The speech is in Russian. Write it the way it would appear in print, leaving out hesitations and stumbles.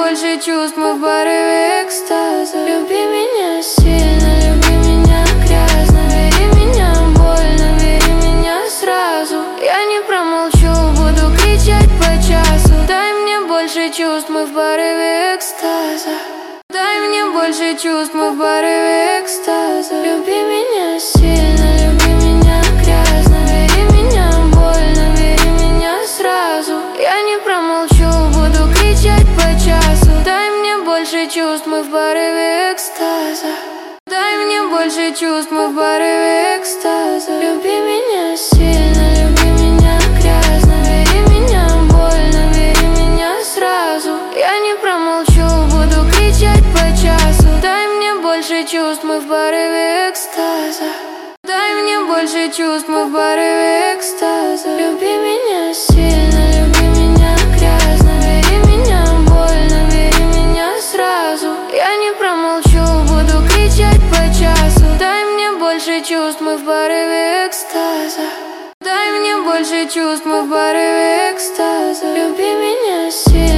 больше чувств, мы в порыве экстаза. Люби меня сильно, люби меня грязно, бери меня больно, бери меня сразу. Я не промолчу, буду кричать по часу. Дай мне больше чувств, мы в порыве экстаза. Дай мне больше чувств, мы в порыве экстаза. Люби меня сильно, люби меня грязно, бери меня больно, бери меня сразу. Я не промолчу, буду кричать по часу. Дай мне больше чувств, мы в порыве экстаза. Дай мне больше чувств, мы в порыве экстаза. Люби меня сильно, люби меня грязно, бери меня больно, бери меня сразу. Я не промолчу, буду кричать по часу. Дай мне больше чувств, мы в порыве экстаза. Дай мне больше чувств, мы в порыве экстаза. Люби меня сильно, люби меня грязно, бери меня больно, бери меня сразу. Я не промолчу, буду кричать по часу. Дай мне больше чувств, мы в порыве экстаза. Дай мне больше чувств, мы в порыве экстаза. Люби меня сильно.